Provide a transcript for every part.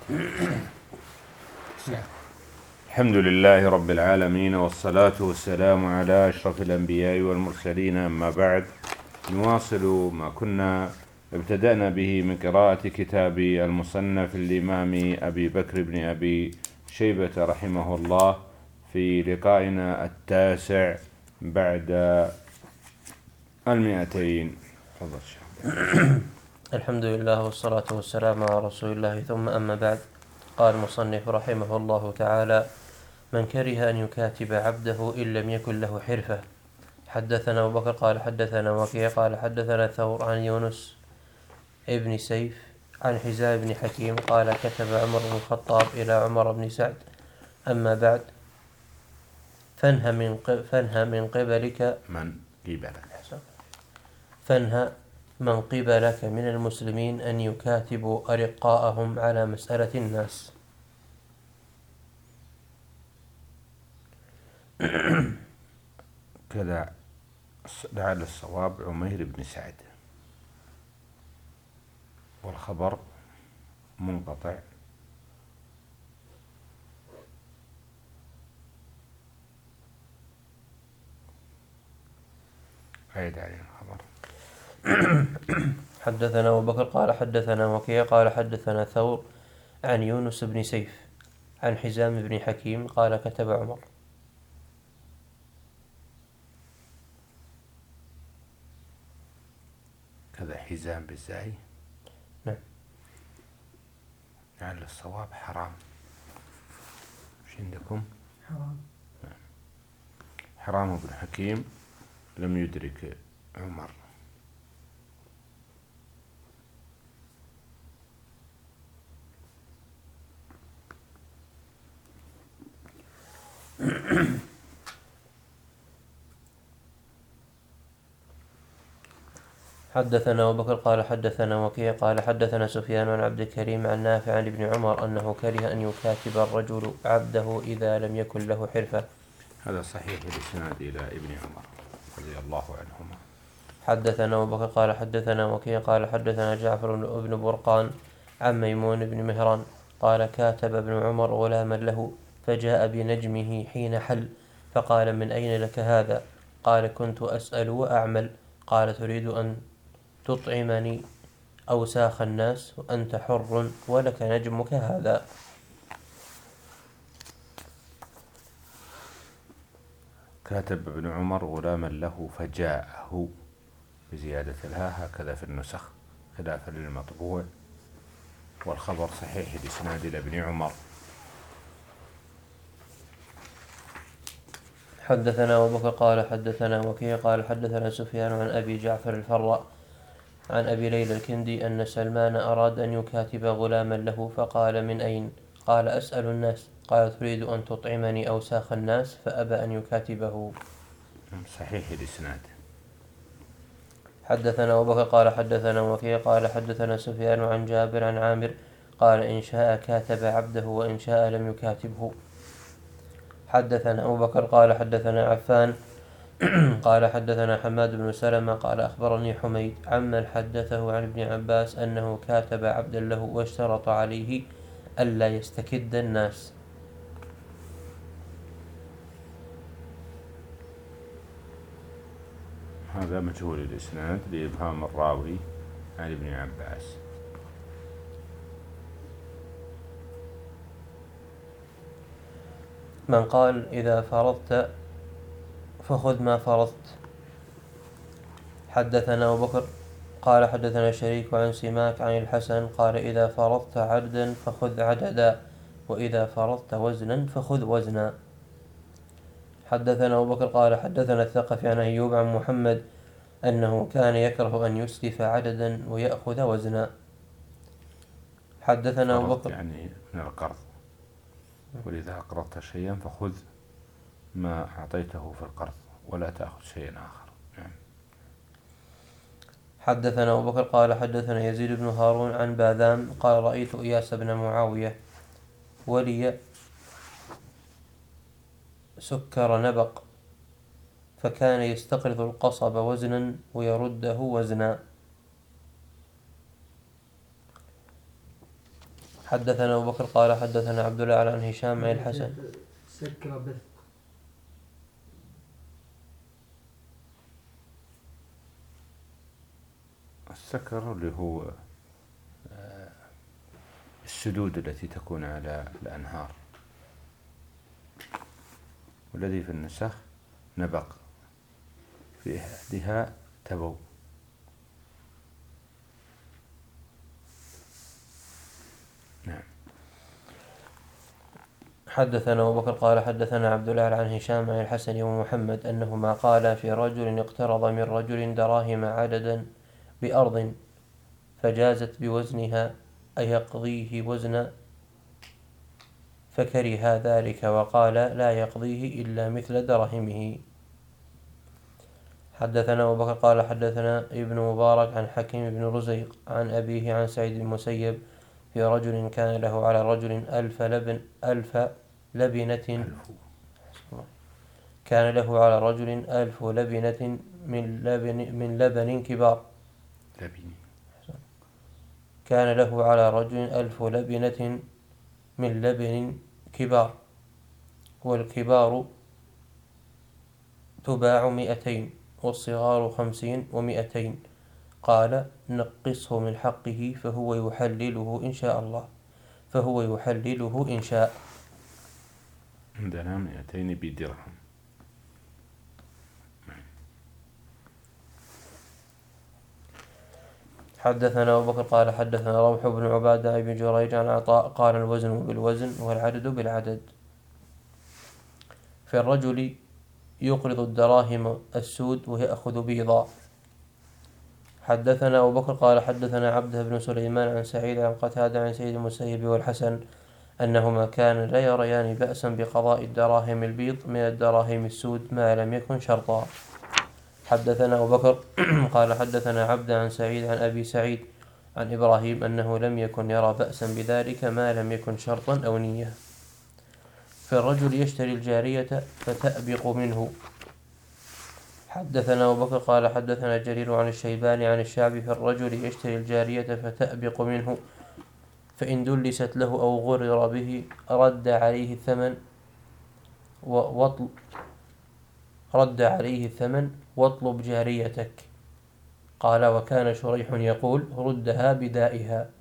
الحمد لله رب العالمين، والصلاة والسلام على أشرف الأنبياء والمرسلين، أما بعد. نواصل ما كنا ابتدأنا به من قراءة كتاب المصنف الإمام أبي بكر بن أبي شيبة رحمه الله في لقائنا 9 بعد 200. تفضل شيخ. الحمد لله والصلاة والسلام على رسول الله، ثم أما بعد. قال المصنف رحمه الله تعالى: من كره أن يكاتب عبده إن لم يكن له حرفة. حدثنا أبو بكر قال حدثنا وكيع قال حدثنا ثور عن يونس ابن سيف عن حزام بن حكيم قال كتب عمر بن الخطاب إلى عمر بن سعد: أما بعد، فانهى من قبلك من المسلمين أن يكاتبوا أرقاءهم على مسألة الناس. كذا لعل الصواب عمير بن سعد، والخبر منقطع. عيد عليه الخبر. حدثنا أبو بكر قال حدثنا وكيع قال حدثنا ثور عن يونس بن سيف عن حزام بن حكيم قال كتب عمر. كذا حزام بالزاي. نعم. لعل الصواب حرام. مش عندكم؟ حرام بن حكيم لم يدرك عمر. حدثنا أبو بكر قال حدثنا وكيع قال حدثنا سفيان عن عبد الكريم عن نافع عن ابن عمر أنه كره أن يكاتب الرجل عبده إذا لم يكن له حرفة. هذا صحيح الإسناد إلى ابن عمر رضي الله عنهما. حدثنا أبو بكر قال حدثنا وكيع قال حدثنا جعفر بن برقان عن ميمون بن مهران قال كاتب ابن عمر غلاما له فجاء بنجمه حين حل فقال: من أين لك هذا؟ قال: كنت أسأل وأعمل. قال: تريد أن تطعمني أوساخ الناس وأنت حر ولك نجمك هذا. كاتب ابن عمر غلاما له فجاءه بزيادة الهاء، هكذا في النسخ خلافا للمطبوع، والخبر صحيح الإسناد إلى ابن عمر. حدثنا أبو بكر قال حدثنا وكيع قال حدثنا سفيان عن أبي جعفر الفراء عن أبي ليلى الكندي أن سلمان أراد أن يكاتب غلاما له فقال: من أين؟ قال: أسأل الناس. قال: تريد أن تطعمني أوساخ الناس؟ فأبى أن يكاتبه. صحيح الإسناد. حدثنا أبو بكر قال حدثنا وكيع قال حدثنا سفيان عن جابر عن عامر قال: إن شاء كاتب عبده وإن شاء لم يكاتبه. حدثنا أبو بكر قال حدثنا عفان قال حدثنا حماد بن سلمة قال أخبرني حميد عمن حدثه عن ابن عباس أنه كاتب عبدا له واشترط عليه ألا يستكد الناس. هذا مجهول الإسناد لإبهام الراوي عن ابن عباس. من قال: إذا فرضت فخذ ما فرضت. حدثنا أبو بكر قال حدثنا شريك عن سماك عن الحسن قال: إذا فرضت عددا فخذ عددا، وإذا فرضت وزنا فخذ وزنا. حدثنا أبو بكر قال حدثنا الثقفي عن أيوب عن محمد أنه كان يكره أن يسلف عددا ويأخذ وزنا. حدثنا أبو بكر يعني من القرض، ولذا أقرضت شيئا فخذ ما أعطيته في القرض ولا تأخذ شيئا آخر. حدثنا أبو بكر قال حدثنا يزيد بن هارون عن باذام قال: رأيت إياس بن معاوية ولي سكر نبق، فكان يستقرض القصب وزنا ويرده وزنا. حدثنا أبو بكر قال حدثنا عبد الله عن هشام عن الحسن. سكر بث. السكر اللي هو السدود التي تكون على الأنهار، والذي في النسخ نبق، في أحدها تبو. نعم. حدثنا أبو بكر قال حدثنا عبد الله عن هشام عن الحسن ومحمد أنهما قالا في رجل اقترض من رجل دراهم عددا بأرض فجازت بوزنها أيقضيه وزنا، فكره ذلك وقال لا يقضيه إلا مثل درهمه. حدثنا أبو بكر قال حدثنا ابن مبارك عن حكيم بن رزيق عن أبيه عن سعيد بن المسيب في رجل كان له على رجل ألف لبنة كان له على رجل 1000 لبنة من لبن كبار. كان له على رجل 1000 لبنة من لبن كبار، والكبار تباع 200 والصغار 50 و200. قال نقصه من حقه فهو يحلله إن شاء الله، فهو يحلله إن شاء. عندنا 200 بدرهم. حدثنا أبو بكر قال حدثنا روح بن عبادة بن جريج عن عطاء قال الوزن بالوزن والعدد بالعدد. في الرجل يقرض الدراهم السود ويأخذ بيضا. حدثنا أبو بكر قال حدثنا عبده بن سليمان عن سعيد عن قتادة عن سيد المسيب والحسن أنهما كان لا يريان بأسا بقضاء الدراهم البيض من الدراهم السود ما لم يكن شرطا. حدثنا أبو بكر قال حدثنا عبد عن سعيد عن أبي سعيد عن إبراهيم أنه لم يكن يرى بأسا بذلك ما لم يكن شرطا أو نية. في الرجل يشتري الجارية فتأبق منه. حدثنا أبو بكر قال حدثنا جرير عن الشيباني عن الشعبي في الرجل يشتري الجارية فتأبق منه، فإن دلست له أو غرر به رد عليه الثمن واطلب جاريتك. قال وكان شريح يقول ردها بدائها.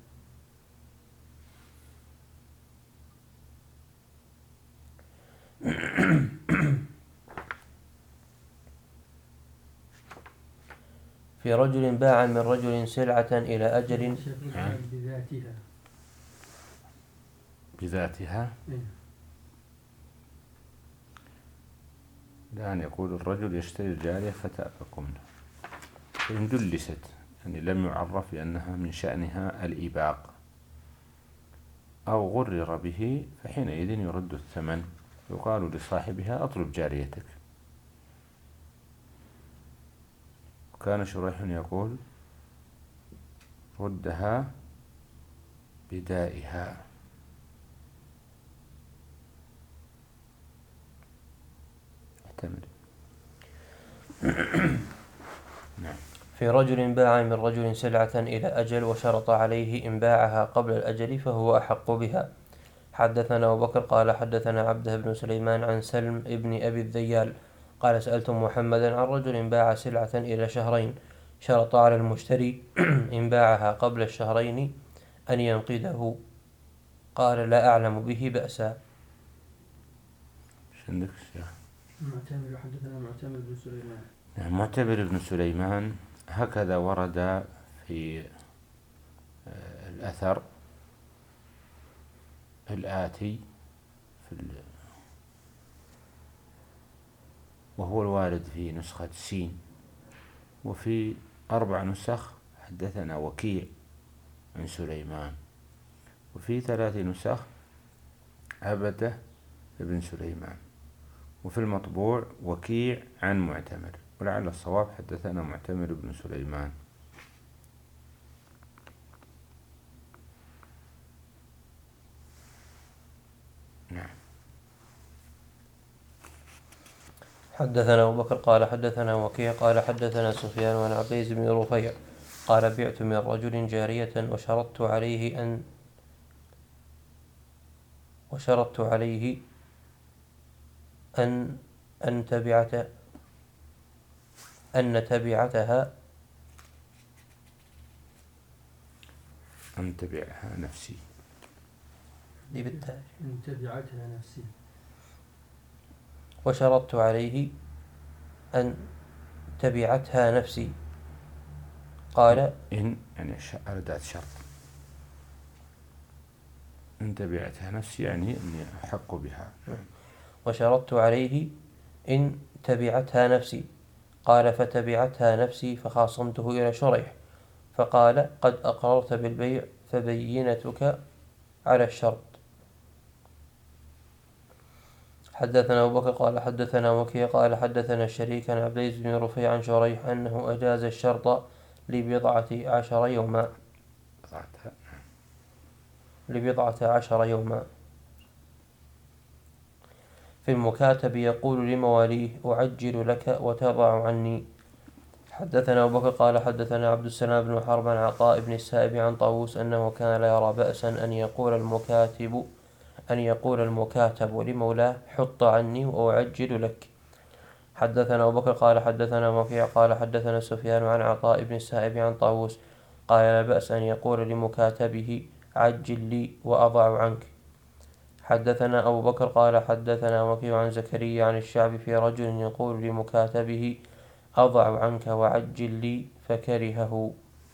في رجل باع من رجل سلعة إلى أجل بذاتها. الآن يقول الرجل يشتري الجارية فتأبق منه، فإن دلست يعني لم يعرف بأنها من شأنها الإباق أو غرر به فحينئذ يرد الثمن، يقال لصاحبها أطلب جاريتك. وكان شريح يقول ردها بدائها. في رجل باع من رجل سلعة إلى أجل وشرط عليه إن باعها قبل الأجل فهو أحق بها. حدثنا أبو بكر قال حدثنا عبده بن سليمان عن سلم ابن أبي الذيال قال سألت محمدا عن رجل باع سلعة إلى شهرين شرط على المشتري إن باعها قبل الشهرين أن ينقده، قال لا أعلم به بأسا. معتمر حدثنا معتمر بن سليمان. معتمر بن سليمان هكذا ورد في الأثر الآتي وهو الوارد في نسخة سين، وفي 4 نسخ حدثنا وكيع عن سليمان، وفي 3 نسخ عبده بن سليمان، وفي المطبوع وكيع عن معتمر، ولعل الصواب حدثنا معتمر بن سليمان. نعم. حدثنا أبو بكر قال حدثنا وكيع قال حدثنا سفيان عن عبيد بن رفيع قال بعت من رجل جارية وشرطت عليه وشرطت عليه أن تبعتها أن تبعها نفسي. دي بالتالي إن تبعتها نفسي. وشرطت عليه أن تبعتها نفسي. قال إن يعني أردأة شرط. إن تبعتها نفسي يعني أني أحق بها. وشرطت عليه إن تبعتها نفسي. قال فتبعتها نفسي فخاصمته إلى شريح فقال قد أقررت بالبيع فبينتك على الشرط. حدثنا أبو بكر قال حدثنا وكيع قال حدثنا الشريك عن عبد العزيز بن رفيع عن شريح أنه أجاز الشرط لبضعة عشر يوما. في المكاتب يقول لمواليه أعجل لك وتضع عني. حدثنا أبو بكر قال حدثنا عبد السلام بن حرب عن عطاء بن السائب عن طاووس أنه كان لا يرى بأسا أن يقول المكاتب لمولاه حط عني وأعجل لك. حدثنا أبو بكر قال حدثنا وكيع قال حدثنا سفيان عن عطاء بن السائب عن طاووس قال لا بأس أن يقول لمكاتبه عجل لي وأضع عنك. حدثنا أبو بكر قال حدثنا وكيع عن زكريا عن الشعبي في رجل يقول لمكاتبه أضع عنك وعجل لي فكرهه.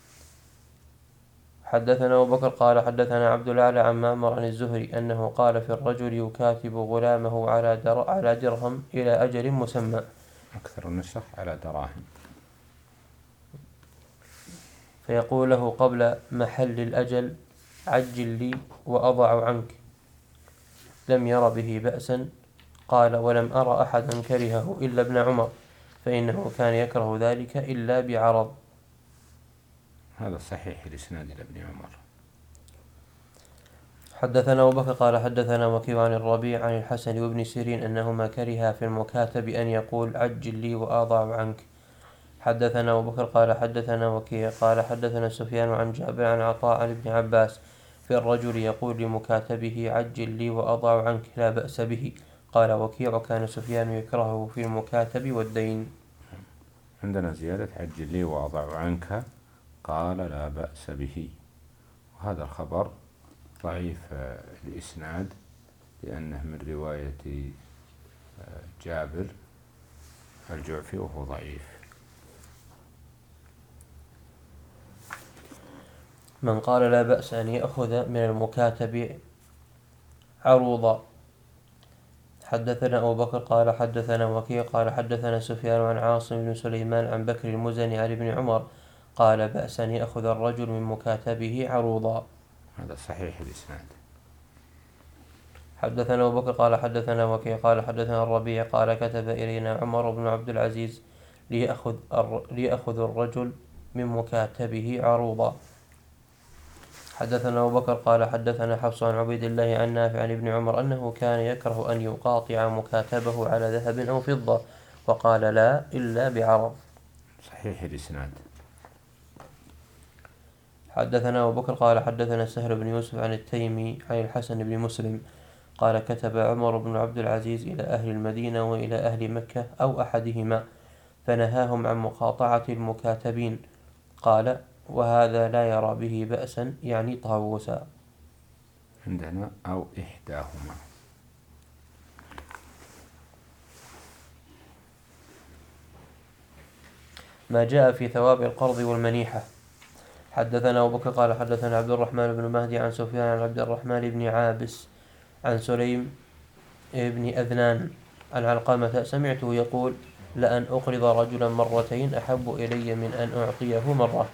حدثنا أبو بكر قال حدثنا عبد الأعلى عن معمر عن الزهري أنه قال في الرجل يكاتب غلامه على درهم إلى أجل مسمى. أكثر النسخ على دراهم. فيقول له قبل محل الأجل عجل لي وأضع عنك. لم ير به بأسا. قال ولم أرى أحدا كرهه إلا ابن عمر فإنه كان يكره ذلك إلا بعرض. هذا صحيح الإسناد لابن عمر. حدثنا أبو بكر قال حدثنا وكيع عن الربيع عن الحسن وابن سيرين أنهما كرها في المكاتب أن يقول عجل لي وأضع عنك. حدثنا أبو بكر قال حدثنا وكيع قال حدثنا سفيان عن جابر عن عطاء عن ابن عباس في الرجل يقول لمكاتبه عجل لي وأضع عنك لا بأس به. قال وكيع كان سفيان يكرهه في المكاتب والدين. عندنا زيادة عجل لي وأضع عنك قال لا بأس به، وهذا الخبر ضعيف الإسناد لأنه من رواية جابر الجعفي وهو ضعيف. من قال لا بأس أن يأخذ من المكاتب عروضا. حدثنا أبو بكر قال حدثنا وكيع قال حدثنا سفيان عن عاصم بن سليمان عن بكر المزني عن ابن عمر قال بأس أن يأخذ الرجل من مكاتبه عروضا. هذا صحيح الإسناد. حدثنا أبو بكر قال حدثنا وكيع قال حدثنا الربيع قال كتب إلينا عمر بن عبد العزيز ليأخذ الرجل من مكاتبه عروضا. حدثنا أبو بكر قال حدثنا حفص عن عبيد الله عن نافع عن ابن عمر أنه كان يكره أن يقاطع مكاتبه على ذهب أو فضة وقال لا إلا بعرض. صحيح الإسناد. حدثنا أبو بكر قال حدثنا سهل بن يوسف عن التيمي عن الحسن بن مسلم قال كتب عمر بن عبد العزيز إلى أهل المدينة وإلى أهل مكة أو أحدهما فنهاهم عن مقاطعة المكاتبين. قال وهذا لا يرى به بأسا يعني طاووسا. عندنا أو إحداهما. ما جاء في ثواب القرض والمنيحة. حدثنا أبو بكر قال حدثنا عبد الرحمن بن مهدي عن سفيان عن عبد الرحمن بن عابس عن سليم بن أذنان عن علقمة سمعته يقول لأن أقرض رجلا مرتين أحب إلي من أن أعطيه مرة.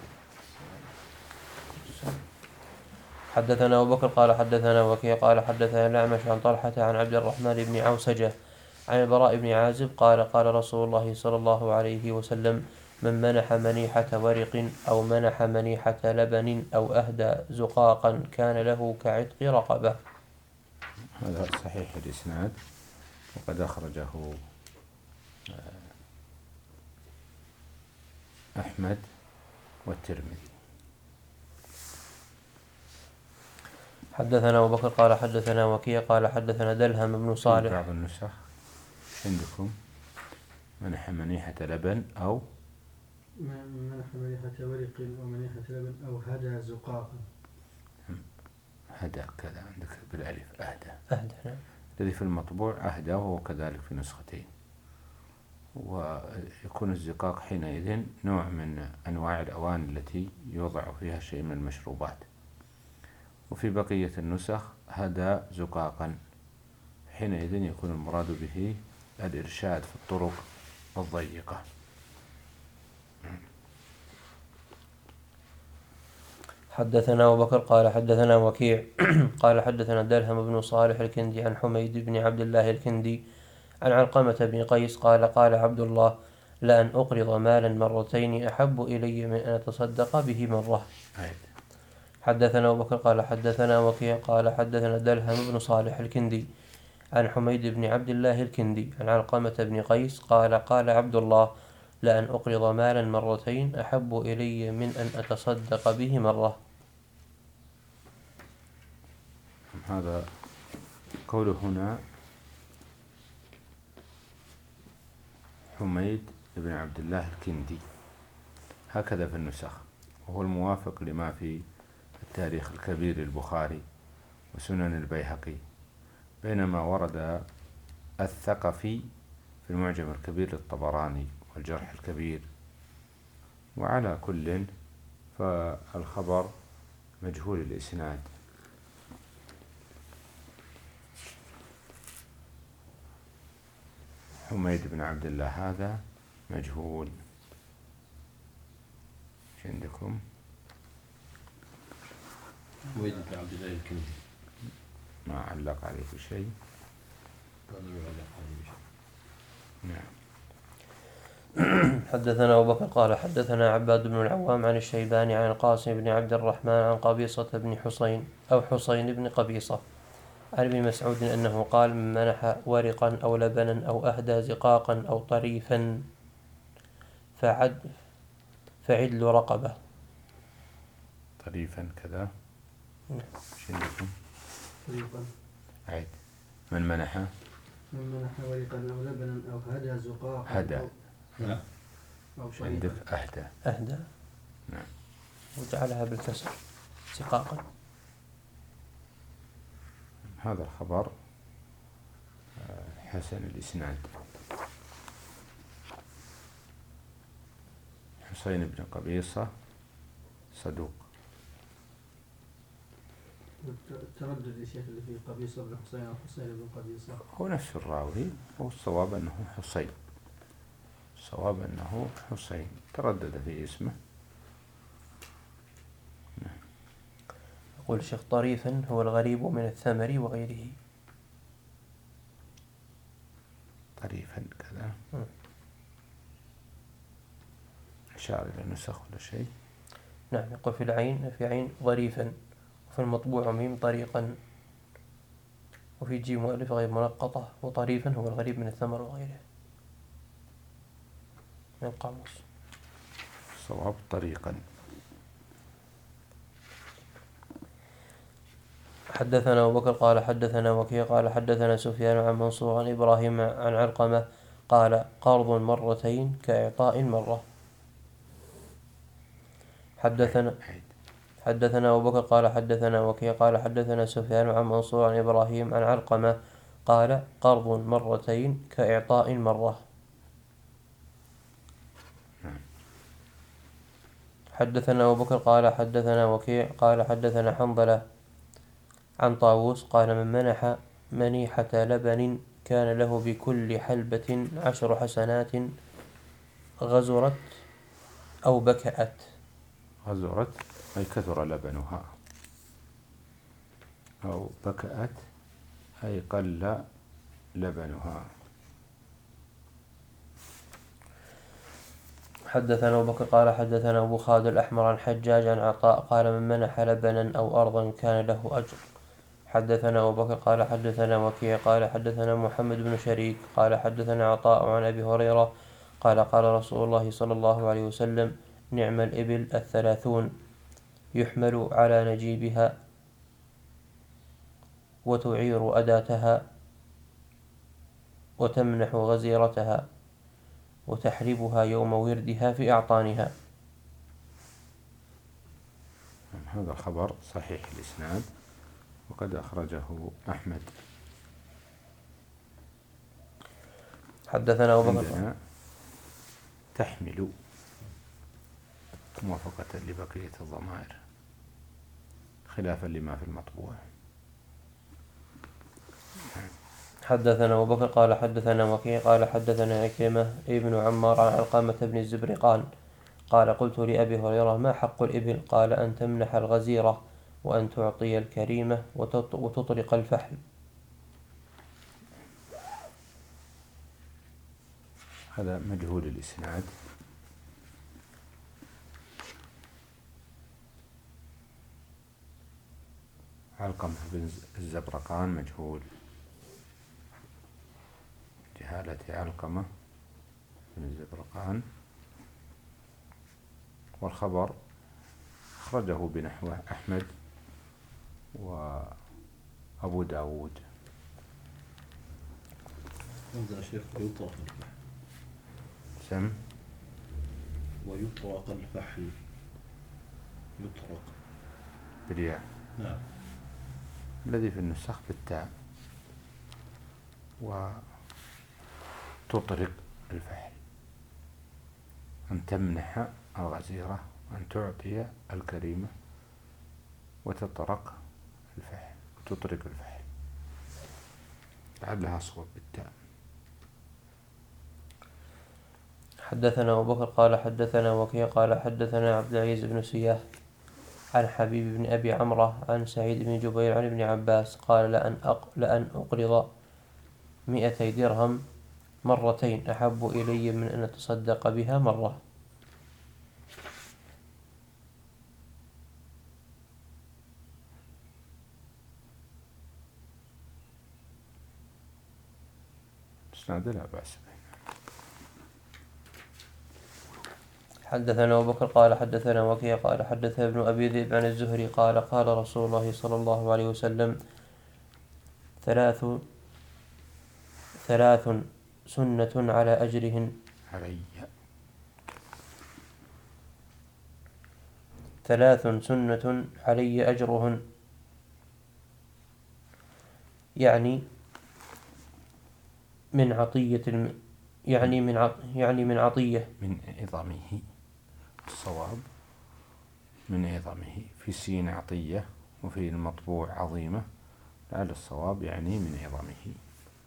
حدثنا أبو بكر قال حدثنا وكيع قال حدثنا الأعمش عن طلحة عن عبد الرحمن بن عوسجة عن البراء بن عازب قال قال رسول الله صلى الله عليه وسلم من منح منيحة ورق أو منح منيحة لبن أو أهدى زقاقا كان له كعتق رقبة. هذا صحيح الإسناد وقد أخرجه أحمد والترمذي. حدثنا أبو بكر قال حدثنا وكيع قال حدثنا دلهم بن في صالح. بعض النسخ عندكم منح منيحة لبن أو منح منيحة ورق أو منيحة لبن أو هدى زقاقا. هدى كذا عندك بالألف أهدى. أهدى نعم. الذي في المطبوع أهدى وهو كذلك في نسختين. ويكون الزقاق حينئذ نوع من أنواع الأواني التي يوضع فيها شيء من المشروبات. وفي بقية النسخ هدى زقاقا، حينئذ يكون المراد به الإرشاد في الطرق الضيقة. حدثنا أبو بكر قال حدثنا وكيع قال حدثنا دلهم بن صالح الكندي عن حميد بن عبد الله الكندي عن علقمة بن قيس قال قال عبد الله: لأن أقرض مالا مرتين أحب إلي من أن أتصدق به مرة. حدثنا أبو بكر قال حدثنا وكيع قال حدثنا دلهم بن صالح الكندي عن حميد بن عبد الله الكندي عن علقمة بن قيس قال قال عبد الله: لأن أقرض مالا مرتين أحب إلي من أن أتصدق به مرة. هذا قوله هنا حميد بن عبد الله الكندي، هكذا في النسخ، وهو الموافق لما في التاريخ الكبير للبخاري وسنن البيهقي، بينما ورد الثقفي في المعجم الكبير للطبراني والجرح الكبير. وعلى كل فالخبر مجهول الإسناد. حميد بن عبد الله هذا مجهول. ايش عندكم؟ حميد بن عبد الله الكندي ما علق عليه شيء. نعم. حدثنا أبو بكر قال حدثنا عباد بن العوام عن الشيباني عن القاسم بن عبد الرحمن عن قبيصة بن حسين أو حسين بن قبيصة عن ابن مسعود أنه قال: من منح ورقا أو لبنا أو أهدى زقاقا أو طريفا فعدل رقبة. طريفا كذا. ايش عندكم؟ طريقا. عيد. من منح ورقا أو لبنا أو هدى زقاقا. هدى. أو عندك أهدى. أهدى. نعم. وجعلها بالكسر زقاقا. هذا الخبر حسن الإسناد. حسين بن قبيصة صدوق. التردد يا شيخ اللي في قبيصة بن حسين أو حسين بن قبيصة هو نفس الراوي، والصواب أنه حسين. الصواب أنه حسين، تردد في اسمه. يقول الشيخ: طريفا هو الغريب من الثمر وغيره. طريفا كذا. أشار إلى نسخ ولا شيء؟ نعم. يقول في العين في عين ظريفا، وفي المطبوع ميم طريقا، وفي جيم مؤلف غير منقطة. وطريفا هو الغريب من الثمر وغيره من القاموس. صواب طريقا. حدثنا أبو بكر قال حدثنا وكيع قال حدثنا سفيان عن منصور عن إبراهيم عن علقمة قال: قرض مرتين كإعطاء مرة. حدثنا أبو بكر قال حدثنا وكيع قال حدثنا سفيان عن منصور عن إبراهيم عن علقمة قال: قرض مرتين كإعطاء مرة. حدثنا أبو بكر قال حدثنا وكيع قال حدثنا حنظلة عن طاووس قال: من منح منيحة لبن كان له بكل حلبة 10 حسنات غزرت أو بكأت. غزرت أي كثر لبنها، أو بكأت أي قل لبنها. حدثنا أبو بكر قال حدثنا أبو خالد الأحمر عن حجاج عن عطاء قال: من منح لبنا أو أرضا كان له أجر. حدثنا أبو بكر قال حدثنا وكيع قال حدثنا محمد بن شريك قال حدثنا عطاء عن أبي هريرة قال: قال رسول الله صلى الله عليه وسلم: نعم الإبل 30 يحمل على نجيبها وتعير أداتها وتمنح غزيرتها وتحلبها يوم وردها في أعطانها. هذا الخبر صحيح الإسناد وقد أخرجه أحمد. حدثنا أبو بكر عندنا تحمل موافقة لبقية الضمائر خلافا لما في المطبوع. حدثنا أبو بكر قال حدثنا وكيع قال حدثنا عكرمة ابن عمار عن علقمة بن الزبرقان قال قلت لأبي هريرة ما حق الإبل؟ قال أن تمنح الغزيرة وأن تعطي الكريمة وتطرق الفحل. هذا مجهول الإسناد. علقمة بن الزبرقان مجهول، جهالة علقمة بن الزبرقان. والخبر أخرجه بنحوه أحمد وأبو داود. عندنا شيخ يطرق الفحل. سم ويطرق الفحل. يطرق بالياء. نعم. الذي في النسخ بالتاء. وتطرق الفحل، أن تمنح الغزيرة وأن تعطي الكريمة وتطرق الفحل وتطرق الفحل، لعلها أصوب بالتاء. حدثنا أبو بكر قال حدثنا وكيع قال حدثنا عبد العزيز بن سياح عن حبيب بن أبي عمرة عن سعيد بن جبير عن ابن عباس قال لأن أقرض 200 درهم مرتين أحب إلي من أن أتصدق بها مرة. إسناد لا بأس به. حدثنا أبو بكر قال حدثنا وكيع قال حدثنا ابن أبي ذئب عن الزهري قال قال رسول الله صلى الله عليه وسلم ثلاث سنة على أجرهن ثلاث سنة علي أجرهن، يعني من عطية من عطية من عظمه. الصواب من عظمه، في سين عطية وفي المطبوع عظيمة، لعل الصواب يعني من عظمه.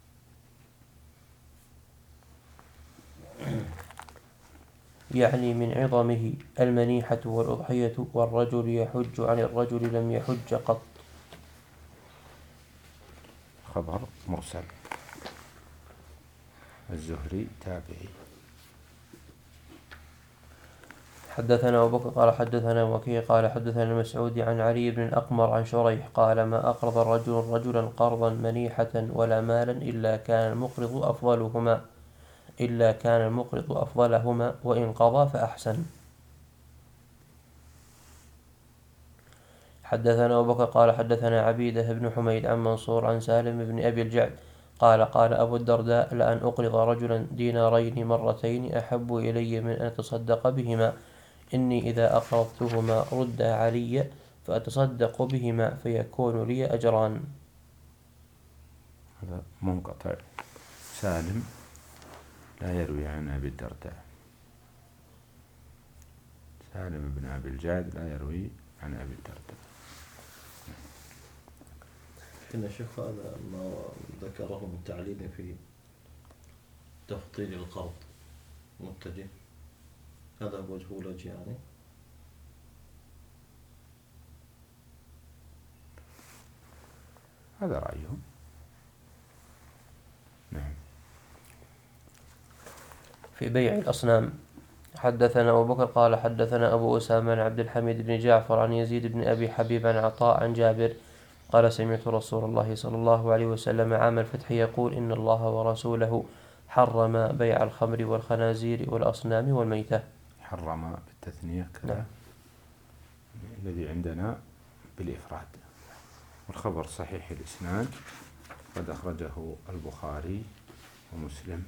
يعني من عظمه المنيحة والأضحية والرجل يحج عن الرجل لم يحج قط. خبر مرسل، الزهري تابعي. حدثنا أبو بكر قال حدثنا وكيع قال حدثنا المسعودي عن علي بن الأقمر عن شريح قال ما أقرض الرجل رجلا قرضا منيحة ولا مالا إلا كان المقرض أفضلهما وإن قضى فأحسن. حدثنا أبو بكر قال حدثنا عبيدة بن حميد عن منصور عن سالم بن أبي الجعد قال قال أبو الدرداء لأن أقرض رجلا دينارين مرتين أحب إلي من أن أتصدق بهما، إني إذا أقرضتهما رد علي فأتصدق بهما فيكون لي أجران. هذا منقطع، سالم لا يروي عن أبي الدرداء. سالم بن أبي الجعد لا يروي عن أبي الدرداء. هنا شوف هذا ما ذكره من تعليل في تفضيل القرض متجه، هذا وجه وجه يعني. هذا رأيهم. نعم. في بيع الأصنام. حدثنا أبو بكر قال حدثنا أبو أسامة عن عبد الحميد بن جعفر عن يزيد بن أبي حبيب عن عطاء عن جابر قال سمعت رسول الله صلى الله عليه وسلم عام الفتح يقول إن الله ورسوله حرم بيع الخمر والخنازير والأصنام والميتة. حرم بالتثنية كذا. نعم. الذي عندنا بالإفراد. والخبر صحيح الإسناد، قد أخرجه البخاري ومسلم.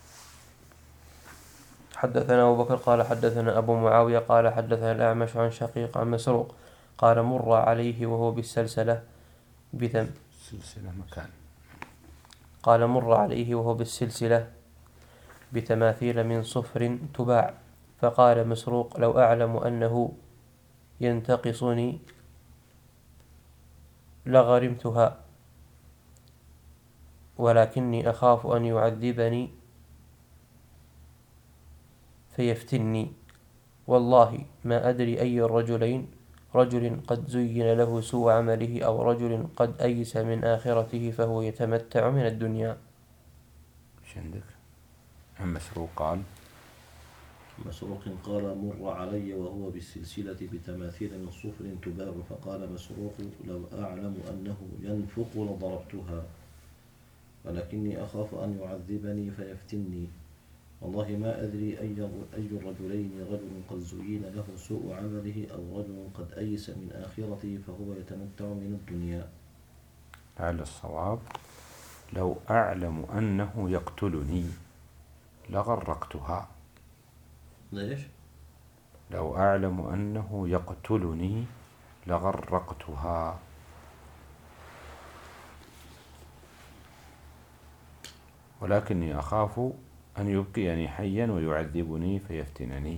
حدثنا أبو بكر قال حدثنا أبو معاوية قال حدثنا الأعمش عن شقيق عن مسروق قال مر عليه وهو بالسلسلة سلسلة مكان. قال مر عليه وهو بالسلسلة بتماثيل من صفر تباع، فقال مسروق لو أعلم أنه ينتقصني لغرمتها، ولكني أخاف أن يعذبني فيفتني، والله ما أدري أي الرجلين، رجل قد زين له سوء عمله أو رجل قد أيس من آخرته فهو يتمتع من الدنيا. ايش عندك؟ عن مسروق قال مسروق قال مر علي وهو بالسلسلة بتماثيل من صفر تباع، فقال مسروق لو أعلم أنه ينفق لضربتها، ولكني أخاف أن يعذبني فيفتني، والله ما أدري أي الرجلين، رجل قد زين له سوء عمله أو رجل قد أيس من آخرته فهو يتمتع من الدنيا. لعل الصواب لو أعلم أنه يقتلني لغرقتها. ليش؟ لو أعلم أنه يقتلني لغرقتها. ولكني أخاف أن يبقيني حيا ويعذبني فيفتنني.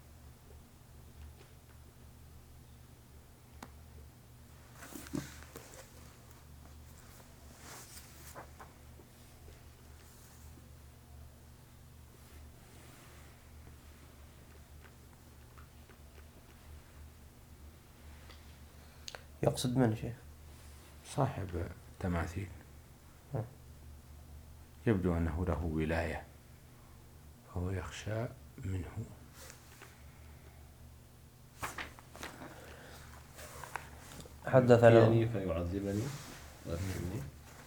يقصد من شيء صاحب التماثيل يبدو أنه له ولاية فهو يخشى منه. حدثنا فيعذبني ويفتني.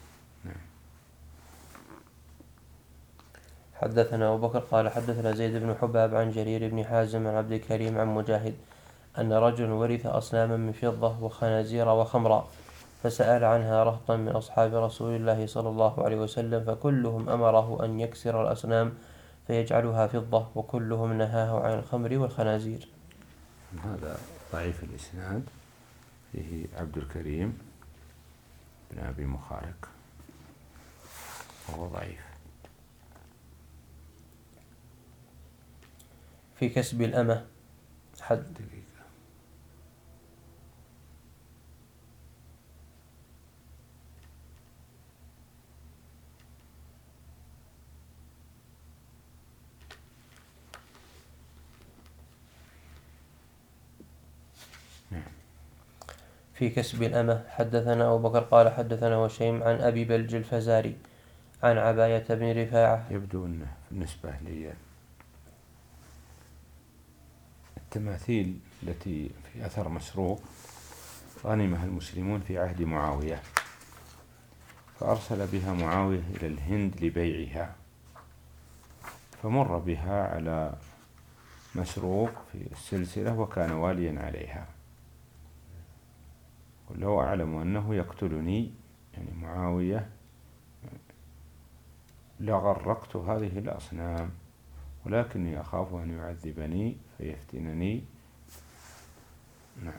حدثنا أبو بكر قال حدثنا زيد بن حباب عن جرير بن حازم عن عبد الكريم عن مجاهد أن رجلا ورث أصناما من فضة وخنازير وخمرا، فسأل عنها رهطا من أصحاب رسول الله صلى الله عليه وسلم، فكلهم أمره أن يكسر الأصنام فيجعلها فضة، وكلهم نهاه عن الخمر والخنازير. هذا ضعيف الإسناد، فيه عبد الكريم بن أبي مخارق وهو ضعيف. في كسب الأمة دقيقة. في كسب الأمة حدثنا أبو بكر قال حدثنا هشيم عن أبي بلج الفزاري عن عباية بن رفاعة. يبدو أنه بالنسبة للتماثيل التي في أثر مسروق غنمها المسلمون في عهد معاوية، فأرسل بها معاوية إلى الهند لبيعها، فمر بها على مسروق في السلسلة وكان واليا عليها. ولو أعلم أنه يقتلني يعني معاوية لغرقت هذه الأصنام، ولكني أخاف أن يعذبني فيفتنني. نعم.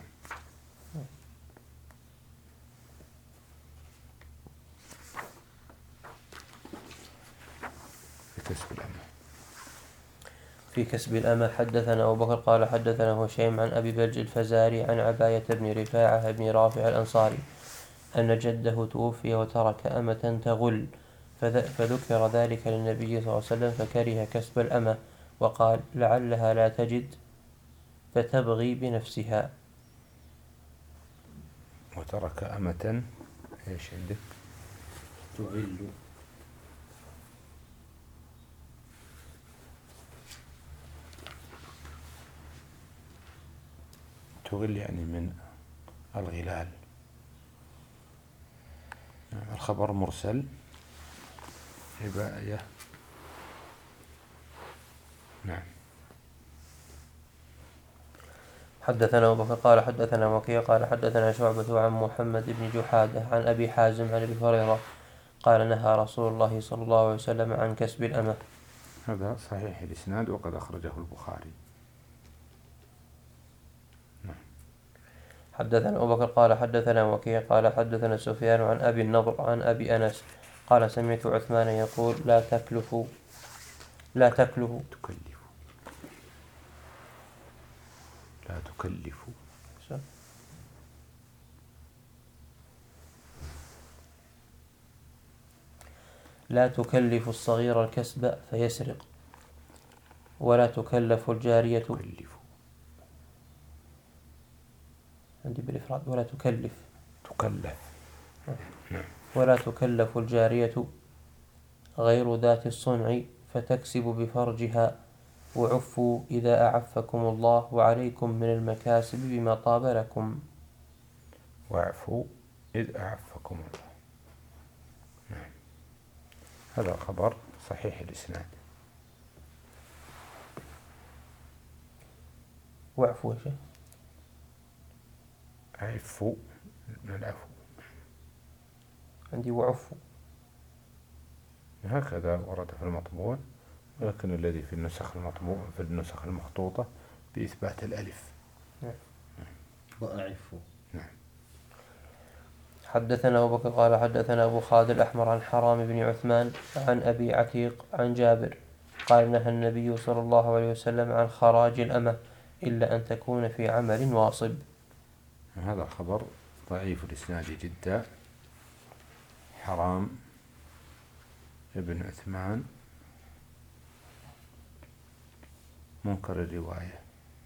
في كسب الأمة حدثنا أبو بكر قال حدثنا هشيم عن أبي بلج الفزاري عن عباية بن رفاعة بن رافع الأنصاري أن جده توفي وترك أمة تغل، فذكر ذلك للنبي صلى الله عليه وسلم فكره كسب الأمة وقال لعلها لا تجد فتبغي بنفسها. وترك أمة ايش عندك؟ تغل يعني من الغلال. الخبر مرسل عباية. نعم. حدثنا أبو بكر قال حدثنا وكيع قال حدثنا شعبة عن محمد بن جحادة عن أبي حازم عن أبي هريرة قال نهى رسول الله صلى الله عليه وسلم عن كسب الأمة. هذا صحيح الإسناد وقد أخرجه البخاري. حدثنا أبو بكر قال حدثنا وكيع قال حدثنا سفيان عن أبي النضر عن أبي أنس قال سمعت عثمان يقول لا تكلفوا لا تكلفوا لا تكلف الصغير الكسب فيسرق ولا تكلف الجارية عندي بالإفراد ولا تكلف الجارية غير ذات الصنع فتكسب بفرجها وعفوا إذا أعفكم الله وعليكم من المكاسب بما طاب لكم. واعفوا إذ أعفكم الله. نعم. هذا خبر صحيح الإسناد. واعفوا يا شيخ. عفوا من العفو. عندي وعفوا. هكذا ورد في المطبوع، ولكن الذي في النسخ المخطوطة بإثبات الألف. نعم. وأعفوا. نعم. حدثنا أبو بكر قال حدثنا أبو خالد الأحمر عن حرام بن عثمان عن أبي عتيق عن جابر قال نهى النبي صلى الله عليه وسلم عن خراج الأمة إلا أن تكون في عمل واصب. هذا خبر ضعيف الإسناد جدا. حرام ابن عثمان منكر الرواية.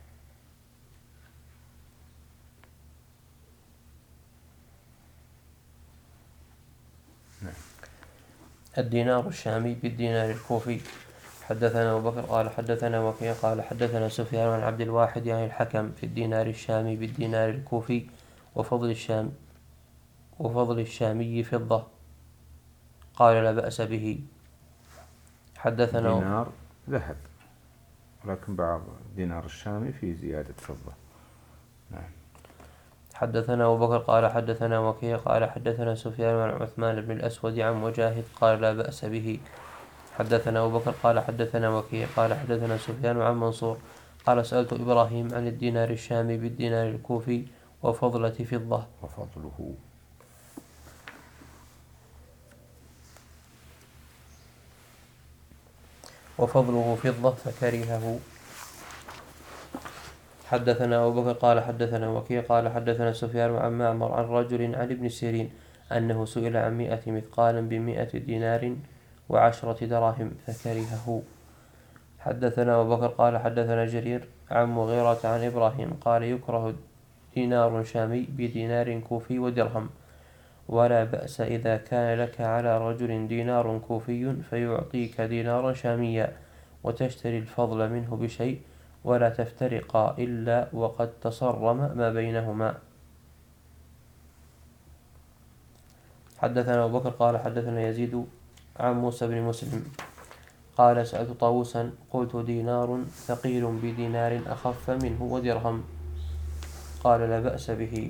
نعم. الدينار الشامي بالدينار الكوفي. حدثنا أبو بكر قال حدثنا وكيع قال حدثنا سفيان عن عبد الواحد عن الحكم في الدينار الشامي بالدينار الكوفي وفضل الشامي فضة قال لا بأس به. حدثنا دينار ذهب، ولكن بعض دينار الشامي فيه زيادة فضة. نعم. حدثنا أبو بكر قال حدثنا وكيع قال حدثنا سفيان عن عثمان بن الأسود عن مجاهد قال لا بأس به. حدثنا أبو بكر قال حدثنا وكيع قال حدثنا سفيان عن منصور قال سألت إبراهيم عن الدينار الشامي بالدينار الكوفي وفضلة فضة وفضله فضة فكرهه. حدثنا أبو بكر قال حدثنا وكيع قال حدثنا سفيان عن معمر عن رجل عن ابن سيرين أنه سئل عن 100 مثقالا ب100 دينار و10 دراهم فكرهه. حدثنا أبو بكر قال حدثنا جرير عن مغيرة عن إبراهيم قال يكره دينار شامي بدينار كوفي ودرهم ولا بأس إذا كان لك على رجل دينار كوفي فيعطيك دينارا شاميا وتشتري الفضل منه بشيء ولا تفترقا إلا وقد تصرم ما بينهما. حدثنا أبو بكر قال حدثنا يزيد عن موسى بن مسلم قال سألت طاووسا قلت دينار ثقيل بدينار أخف منه ودرهم قال لا بأس به.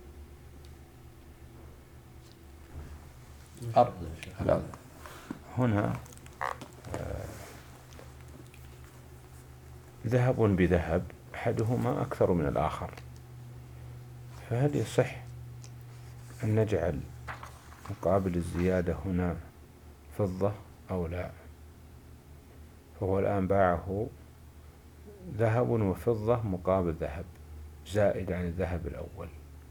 هنا ذهب بذهب أحدهما أكثر من الآخر، فهل يصح أن نجعل مقابل الزيادة هنا فضة أو لا؟ فهو الآن باعه ذهب وفضة مقابل ذهب زائد عن الذهب الأول،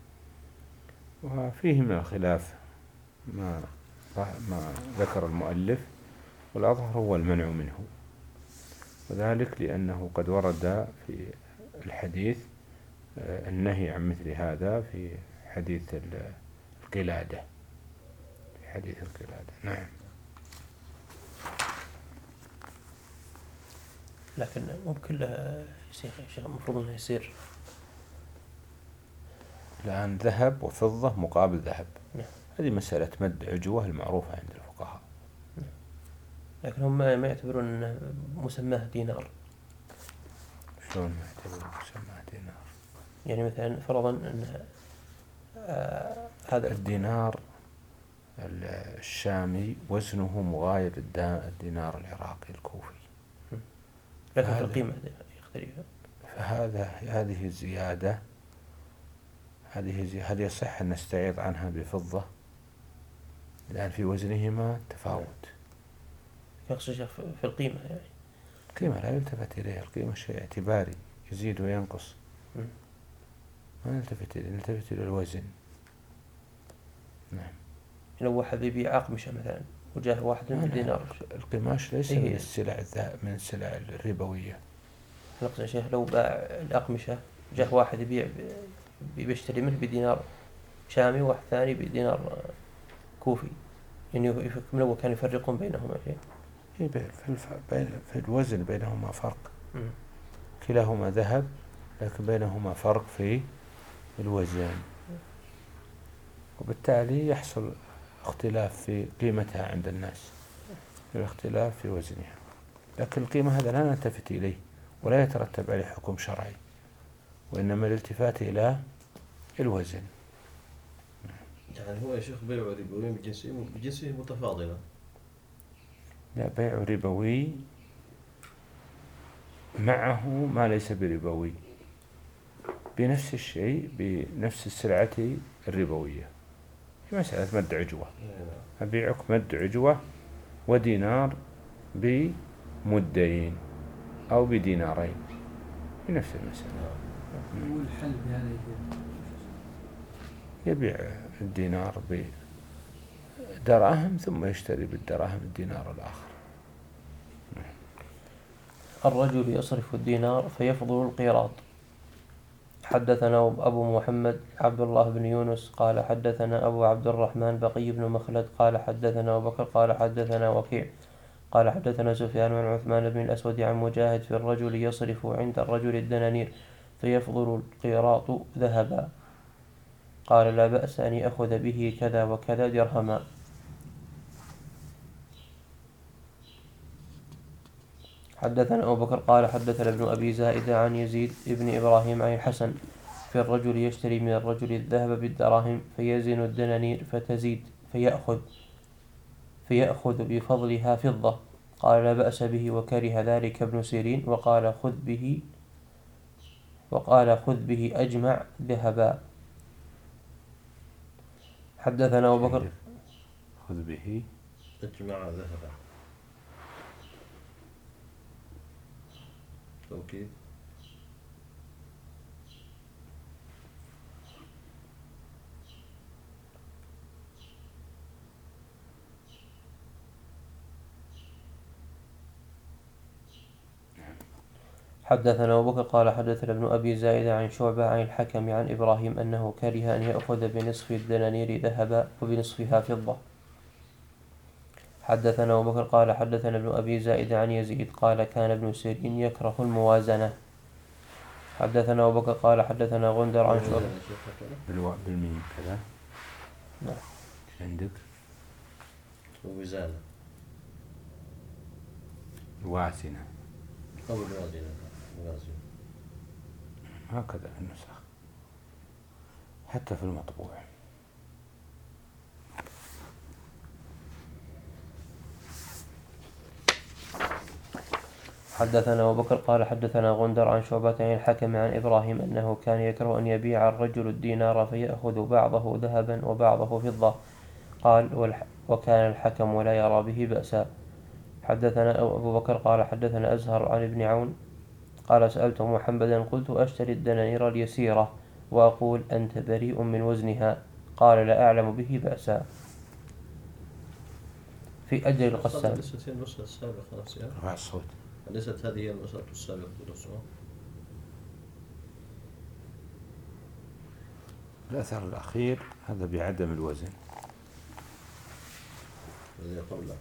وفيه من الخلاف ما ذكر المؤلف، والأظهر هو المنع منه، وذلك لأنه قد ورد في الحديث النهي عن مثل هذا في حديث القلادة. نعم. لكن ممكن له يصير يا شيخ، المفروض انه يصير الآن ذهب وفضة مقابل ذهب. نعم. هذه مسألة مد عجوة المعروفة عند الفقهاء. نعم. لكن هم ما يعتبرون أنه مسماه دينار. شلون ما يعتبرون مسماه دينار؟ يعني مثلا فرضا أن هذا الدينار الشامي وزنه مغاير الدينار العراقي الكوفي، لكن في القيمة يختلف. هذه الزيادة هل يصح أن نستعيض عنها بفضة؟ الآن في وزنهما تفاوت. يقصد شيخ في القيمة يعني القيمة لا يلتفت إليها، القيمة شيء اعتباري يزيد وينقص، ما نلتفت إليه، نلتفت إلى الوزن. نعم. لو واحد بيبيع أقمشة مثلا وجاه واحد بدينار، القماش ليس من السلع من السلع الربوية. نقصد شيخ لو باع الأقمشة جاه واحد بيشتري منه بدينار شامي وواحد ثاني بدينار كوفي، يعني من أول كانوا يفرقون بينهما شيء. في الوزن بينهما فرق، كلاهما ذهب لكن بينهما فرق في الوزن، وبالتالي يحصل اختلاف في قيمتها عند الناس، الاختلاف في وزنها، لكن القيمة هذا لا نلتفت إليه ولا يترتب عليه حكم شرعي، وإنما الالتفات إلى الوزن. يعني هو يا شيخ بيع ربوي بجنسه متفاضلة؟ لا، بيع ربوي معه ما ليس بربوي بنفس الشيء بنفس السلعة الربوية، في مسألة مد عجوة، أبيعك مد عجوة ودينار بمدين أو بدينارين بنفس المسألة. والحل بهذا يبيع الدينار بدراهم ثم يشتري بالدراهم الدينار الآخر. الرجل يصرف الدينار فيفضل القيراط. حدثنا أبو محمد عبد الله بن يونس قال حدثنا أبو عبد الرحمن بقي بن مخلد قال حدثنا أبو بكر قال حدثنا وكيع قال حدثنا سفيان عن عثمان بن الأسود عن مجاهد في الرجل يصرف عند الرجل الدنانير فيفضل القيراط ذهبا، قال لا بأس أن يأخذ به كذا وكذا درهما. حدثنا أبو بكر قال حدثنا ابن أبي زائدة عن يزيد ابن إبراهيم عن الحسن في الرجل يشتري من الرجل الذهب بالدراهم فيزن الدنانير فتزيد فيأخذ بفضلها فضة، قال لا بأس به وكره ذلك ابن سيرين وقال خذ به أجمع ذهبا. حدثنا أبو بكر خذ به أجمع ذهبا توكيد. حدثنا أبو بكر قال حدثنا ابن أبي زائدة عن شعبة عن الحكم عن إبراهيم أنه كره أن يأخذ بنصف الدنانير ذهبا وبنصفها فضة. حدثنا أبو بكر قال حدثنا ابن أبي زائدة عن يزيد قال كان ابن سيرين يكره الموازنة. حدثنا أبو بكر قال حدثنا غندر عن شعبة بالميم كذا. نعم. عندك ووزانة الوازنة أو الوازنة هكذا في النسخ حتى في المطبوع. حدثنا أبو بكر قال حدثنا غندر عن شعبة عن الحكم عن إبراهيم أنه كان يكره أن يبيع الرجل الدينار فيأخذ بعضه ذهبا وبعضه فضة، قال وكان الحكم لا يرى به بأسا. حدثنا أبو بكر قال حدثنا أزهر عن ابن عون قال سألت محمدا قلت أشتري الدنانير اليسيرة وأقول أنت بريء من وزنها، قال لا أعلم به بأسا. في أجل القسام. ليست هي النسخة السابقة نفسها؟ رفع الصوت. ليست هذه هي النسخة السابقة نفسها؟ الأثر الأخير هذا بعدم الوزن الذي قبله.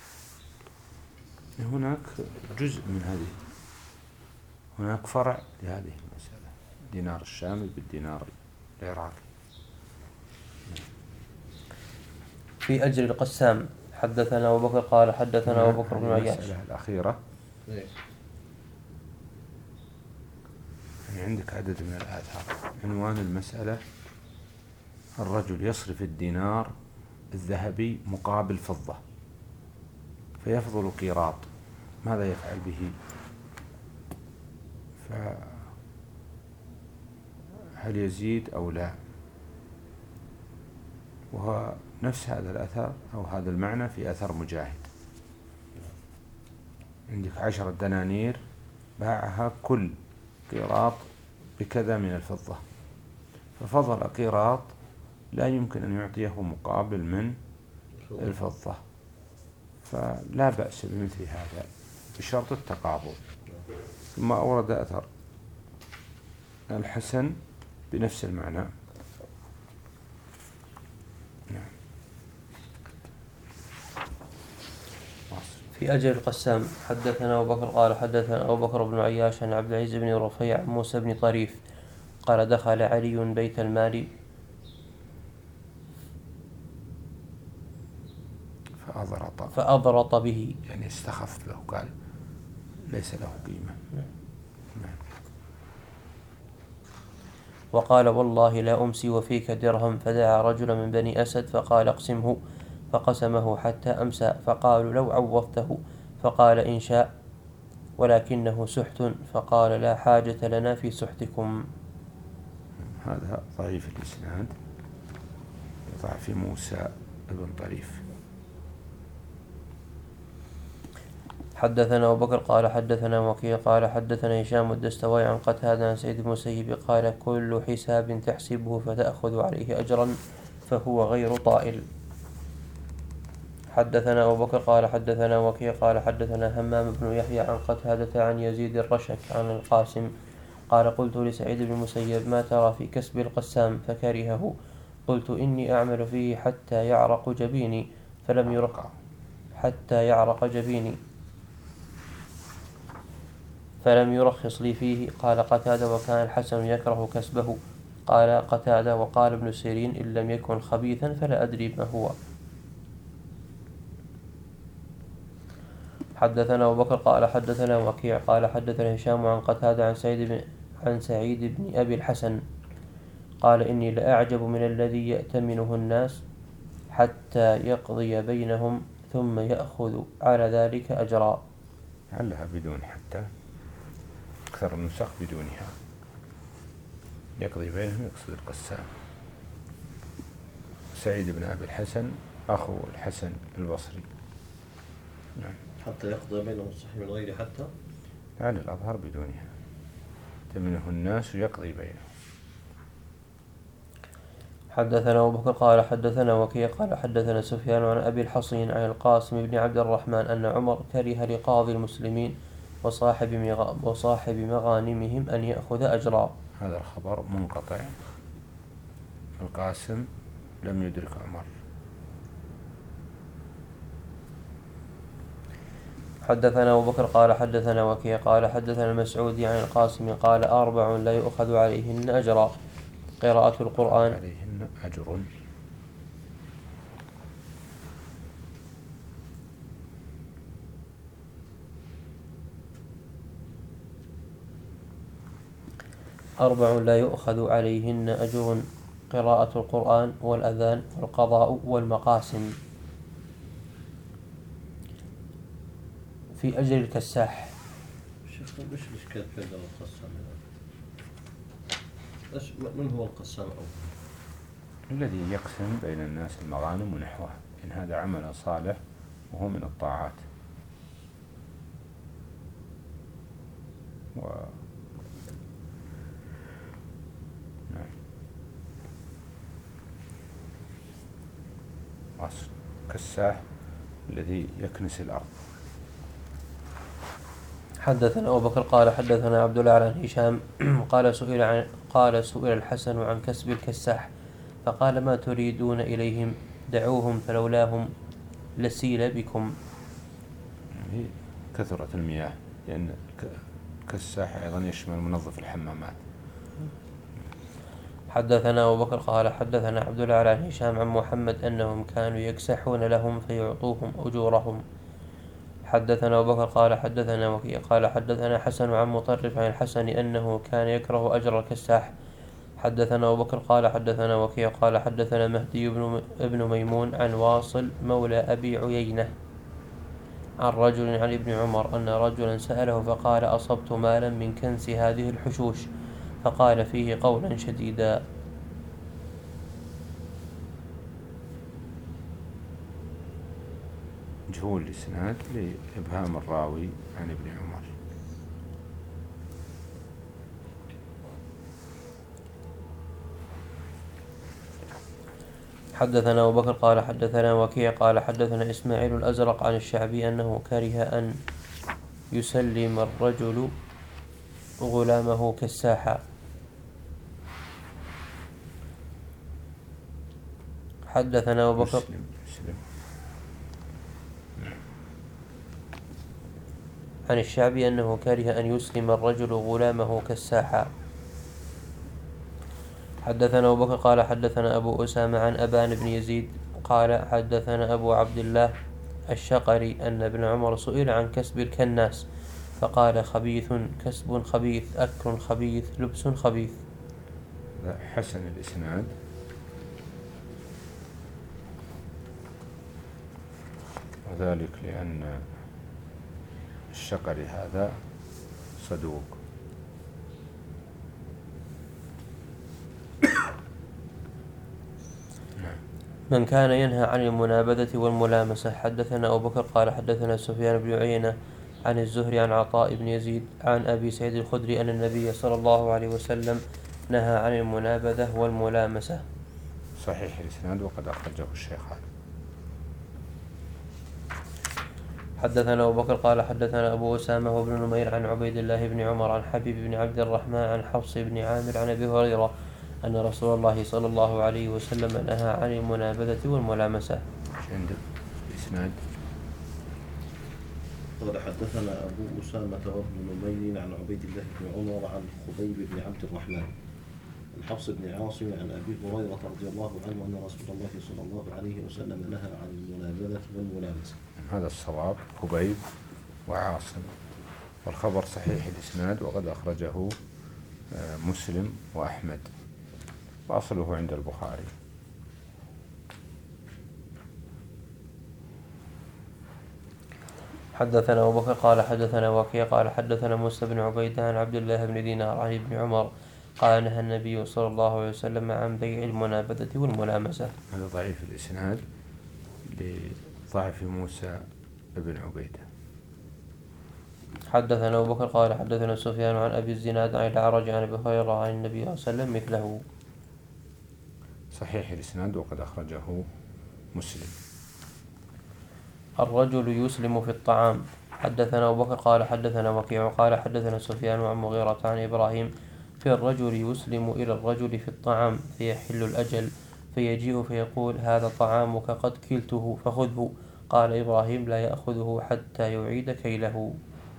هناك جزء من هذه، هناك فرع لهذه المسألة، الدينار الشامي بالدينار العراقي. في أجر القسام. حدثنا أبو بكر قال حدثنا أبو بكر بن عياش. المسألة الأخيرة إيه؟ يعني عندك عدد من الآثار عنوان المسألة: الرجل يصرف الدينار الذهبي مقابل فضة فيفضل قيراط، ماذا يفعل به؟ فهل يزيد أو لا؟ وهو نفس هذا الأثر أو هذا المعنى في أثر مجاهد. عندك 10 دنانير باعها كل قيراط بكذا من الفضة، ففضل قيراط لا يمكن أن يعطيه مقابل من الفضة، فلا بأس بمثل هذا بشرط التقابض. ثم أورد أثر الحسن بنفس المعنى. في أجل القسام. حدثنا أبو بكر قال حدثنا أبو بكر بن عياش عن عبد العزيز بن رفيع عن موسى بن طريف قال دخل علي بيت المال فأضرط به، يعني استخف له، قال ليس له قيمة. وقال والله لا أمسي وفيك درهم، فدعا رجلا من بني أسد فقال اقسمه، فقسمه حتى أمسى، فقالوا لو عوضته، فقال إن شاء، ولكنه سحت، فقال لا حاجة لنا في سحتكم. هذا ضعيف الإسناد، ضعف موسى بن طريف. حدثنا أبو بكر قال حدثنا وكيع قال حدثنا هشام الدستوائي عن قتادة عن سعيد بن المسيب قال كل حساب تحسبه فتأخذ عليه أجرا فهو غير طائل. حدثنا أبو بكر قال حدثنا وكيع قال حدثنا همام بن يحيى عن قتادة عن يزيد الرشك عن القاسم قال قلت لسعيد بن المسيب ما ترى في كسب القسام؟ فكرهه. قلت إني أعمل فيه حتى يعرق جبيني، فلم يرخص لي فيه. قال قتادة وكان الحسن يكره كسبه. قال قتادة وقال ابن سيرين إن لم يكن خبيثا فلا أدري ما هو. حدثنا أبو بكر قال حدثنا وكيع قال حدثنا هشام عن قتادة عن سعيد بن أبي الحسن قال إني لأعجب من الذي يأتمنه الناس حتى يقضي بينهم ثم يأخذ على ذلك أجرا. لعلها بدون حتى، أكثر النسخ بدونها. يقضي بينهم يقصد القسام. سعيد بن أبي الحسن أخو الحسن البصري. نعم. حتى يقضي بينهم الصحيح من غير حتى، لعل الأظهر بدونها. يأتمنه الناس ويقضي بينهم. حدثنا أبو بكر قال حدثنا وكيع قال حدثنا سفيان عن أبي الحصين عن القاسم بن عبد الرحمن أن عمر كره لقاضي المسلمين وصاحب مغانمهم أن يأخذ أجرا. هذا الخبر منقطع، القاسم لم يدرك عمر. حدثنا أبو بكر قال حدثنا وكيع قال حدثنا المسعودي عن القاسم قال 4 لا يؤخذ عليهن أجرا: قراءة القرآن، عليهن أجر، لا يؤخذ عليهن أجر: قراءة القرآن والأذان والقضاء والمقاسم. في أجر الكساح. مش الإشكال في القسام. من هو القسام أولا؟ الذي يقسم بين الناس المغانم ونحوها، إن هذا عمل صالح وهو من الطاعات. نعم. أصل كساح الذي يكنس الأرض. حدثنا أبو بكر قال حدثنا عبد الله عن هشام قال سئل الحسن عن كسب الكساح فقال ما تريدون إليهم؟ دعوهم فلولاهم لسيل بكم. يعني كثرة المياه، لأن كساح أيضا يشمل منظف الحمامات. حدثنا أبو بكر قال حدثنا عبد الله عن هشام عن محمد أنهم كانوا يكسحون لهم فيعطوهم أجورهم. حدثنا أبو بكر قال حدثنا وكيع قال حدثنا حسن عن مطرف عن الحسن أنه كان يكره أجر الكساح حدثنا أبو بكر قال حدثنا وكيع قال حدثنا مهدي بن ميمون عن واصل مولى أبي عيينة عن رجل عن ابن عمر أن رجلا سأله فقال أصبت مالا من كنس هذه الحشوش، فقال فيه قولا شديدا. مجهول الإسناد لإبهام الراوي عن ابن عمر. حدثنا أبو بكر قال حدثنا وكيع قال حدثنا إسماعيل الأزرق عن الشعبي أنه كره أن يسلم الرجل غلامه كالساحة. حدثنا أبو بكر مسلم. عن الشعبي أنه كره أن يسلم الرجل غلامه كالساحة. حدثنا أبو بكر قال حدثنا أبو أسامة عن أبان بن يزيد قال حدثنا أبو عبد الله الشقري أن ابن عمر سئل عن كسب الكناس فقال خبيث كسب خبيث أكل خبيث لبس خبيث. حسن الإسناد، وذلك لأن الشقري هذا صدوق. من كان ينهى عن المنابذة والملامسة. حدثنا أبو بكر قال حدثنا سفيان بن عيينة عن الزهري عن عطاء بن يزيد عن أبي سعيد الخدري أن النبي صلى الله عليه وسلم نهى عن المنابذة والملامسة. صحيح الإسناد وقد أخرجه الشيخان. حدثنا أبو بكر قال حدثنا أبو أسامة وابن نمير عن عبيد الله بن عمر عن حبيب بن عبد الرحمن عن حفص بن عامر عن أبي هريرة أن رسول الله صلى الله عليه وسلم نهى عن المنابذة والملامسة. ايش عندك الإسناد؟ قال حدثنا أبو أسامة وابن نمير عن عبيد الله بن عمر عن خبيب بن عبد الرحمن عن حفص بن عاصم عن أبي هريرة رضي الله عنه أن رسول الله صلى الله عليه وسلم نهى عن المنابذة والملامسة. هذا الصواب، خبيب وعاصم، والخبر صحيح الإسناد وقد أخرجه مسلم وأحمد، وأصله عند البخاري. حدثنا أبو بكر قال حدثنا وكيع قال حدثنا موسى بن عبيدة عن عبد الله بن دينار عن ابن عمر قال نهى النبي صلى الله عليه وسلم عن بيع المنابذة والملامسة. هذا ضعيف الإسناد لضعف موسى بن عبيدة. حدثنا أبو بكر قال حدثنا سفيان عن أبي الزناد عن الأعرج عن أبي هريرة عن النبي صلى الله عليه وسلم مثله. صحيح الإسناد وقد أخرجه مسلم. الرجل يسلم في الطعام. حدثنا أبو بكر قال حدثنا وكيع قال حدثنا سفيان عن مغيرة عن إبراهيم في الرجل يسلم إلى الرجل في الطعام فيحل الأجل فيجيء فيقول هذا طعامك قد كلته فخذه. قال إبراهيم لا يأخذه حتى يعيد كيله.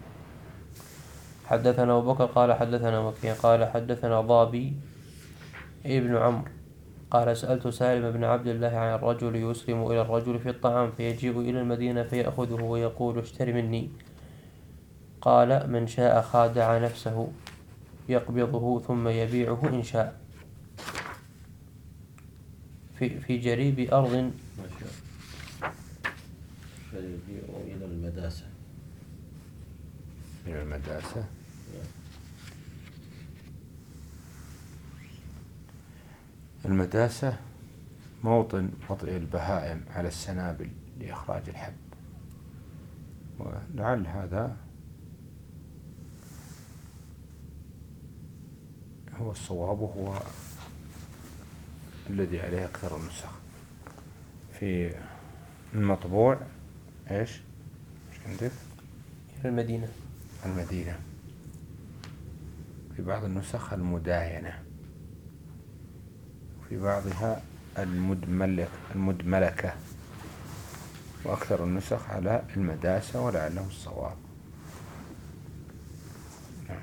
حدثنا أبو بكر قال حدثنا وكيع قال حدثنا ضابي ابن عمرو قال سألت سالم بن عبد الله عن الرجل يسلم إلى الرجل في الطعام فيجيء إلى المدينة فيأخذه ويقول اشتر مني. قال من شاء خادع نفسه يقبضه ثم يبيعه إن شاء. في جريب أرض ما شاء فيبيع إلى المداسة. إلى المداسة. المداسة موطن وطئ البهائم على السنابل لإخراج الحب، ولعل هذا هو الصواب وهو الذي عليه أكثر النسخ. في المطبوع إيش عندك؟ المدينة. المدينة. في بعض النسخ المداينة، في بعضها المدملكة، وأكثر النسخ على المداسة ولعله الصواب. نعم.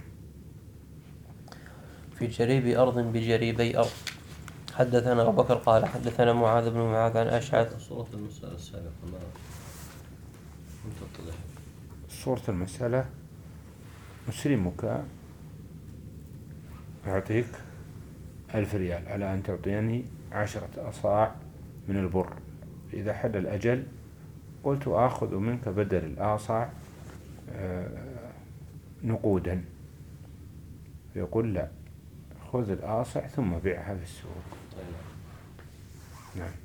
في جريب أرض بجريبي أرض. حدثنا أبو بكر قال حدثنا معاذ بن معاذ عن أشعث. صورة المسألة السابقة ما تتضح. صورة المسألة مسلمك يعطيك 1000 ريال على أن تعطيني 10 أصاع من البر. إذا حل الأجل قلت آخذ منك بدل الآصاع نقودا. يقول لا، خذ الآصع ثم بيعها في السوق. نعم.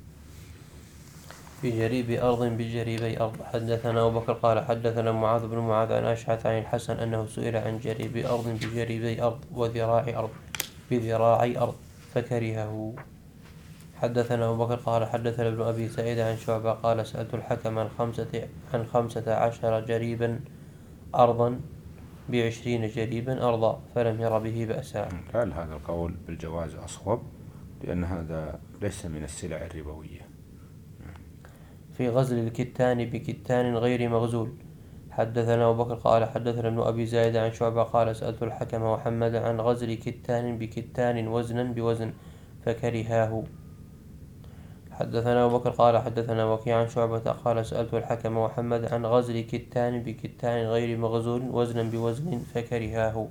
بجريب أرض بجريبي أرض. حدثنا أبو بكر قال حدثنا معاذ بن معاذ عن أشعث عن الحسن أنه سئل عن جريب أرض بجريبي أرض وذراع أرض بذراعي أرض فكرهه. حدثنا أبو بكر قال حدثنا ابن أبي سعيد عن شعبة قال سألت الحكم عن 15 جريبا أرضا ب20 جريبا أرضا فلم ير به بأسا. قال هذا القول بالجواز أصوب، لأن هذا ليس من السلع الربوية. في غزل الكتان بكتان غير مغزول. حدثنا أبو بكر قال حدثنا ابن أبي زايد عن شعبة قال سألت الحكم وحمد عن غزل كتان بكتان وزنا بوزن فكرهاه. حدثنا أبو بكر قال حدثنا وكيع عن شعبة قال سألت الحكم وحمد عن غزل كتان بكتان غير مغزول وزنا بوزن فكرهاه.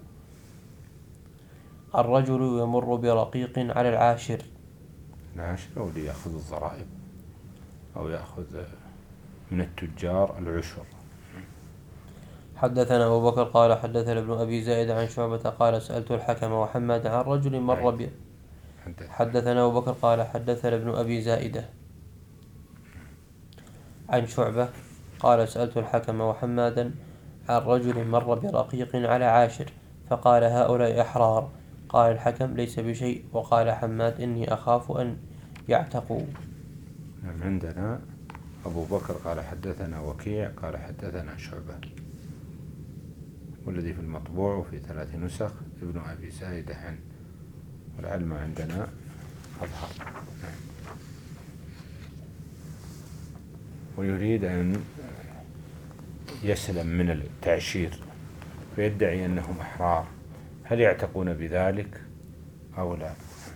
الرجل يمر برقيق على العاشر. أو ليأخذ الضرائب أو يأخذ من التجار العشر. حدثنا أبو بكر قال حدثنا ابن أبي زايد عن شعبة قال سألت الحكم وحماد عن رجل مر حدثنا أبو بكر قال حدثنا ابن أبي زائدة عن شعبة قال سألت الحكم وحمادا عن رجل مر برقيق على عاشر فقال هؤلاء أحرار. قال الحكم ليس بشيء. وقال حماد إني أخاف أن يعتقوا. عندنا أبو بكر قال حدثنا وكيع قال حدثنا شعبة، والذي في المطبوع وفي 3 نسخ ابن أبي زايدة عنه، والعلم عندنا أظهر. ويريد أن يسلم من التعشير فيدعي أنهم أحرار، هل يعتقون بذلك أو لا؟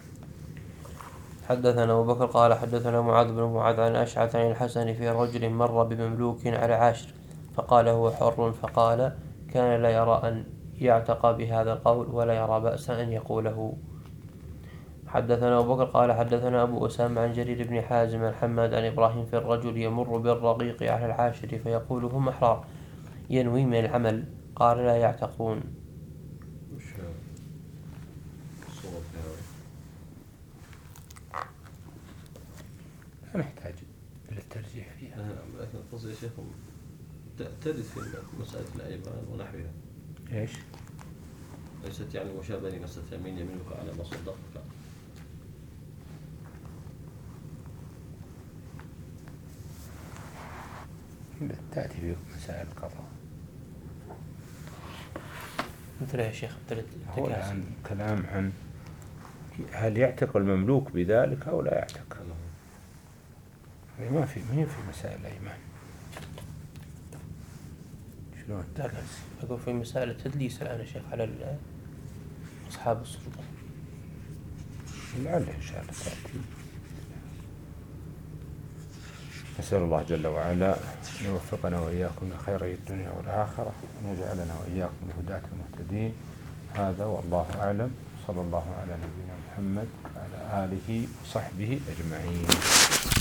حدثنا أبو بكر قال حدثنا معاذ بن معاذ عن أشعث عن الحسن في رجل مر بمملوك على عاشر فقال هو حر، فقال كان لا يرى أن يعتق بهذا القول ولا يرى بأسا أن يقوله. حدثنا أبو بكر قال حدثنا أبو أسامة عن جرير بن حازم عن حماد عن إبراهيم في الرجل يمر بالرقيق على العاشر فيقول هم أحرار ينوي من العمل. قال لا يعتقون. نحتاج إلى الترجيح فيها. لكن قصدي يا شيخ ترد في مسألة الأيمان ونحوها. إيش؟ ليست يعني مشابهة لمسألة يمين يمينك على ما صدقك. تأتي في مسائل القضاء. مثل يا شيخ هو الآن كلام عن هل يعتق المملوك بذلك أو لا يعتق. ما في مسائل الأيمان. شلون؟ لا أقول في مسائل التدليس الآن يا شيخ على أصحاب السلطة. لعل إن شاء الله تأتي. نسأل الله جل وعلا أن يوفقنا وإياكم لخيري الدنيا والآخرة، وأن يجعلنا وإياكم الهداة المهتدين. هذا والله أعلم. صلى الله على نبينا محمد وعلى آله وصحبه أجمعين.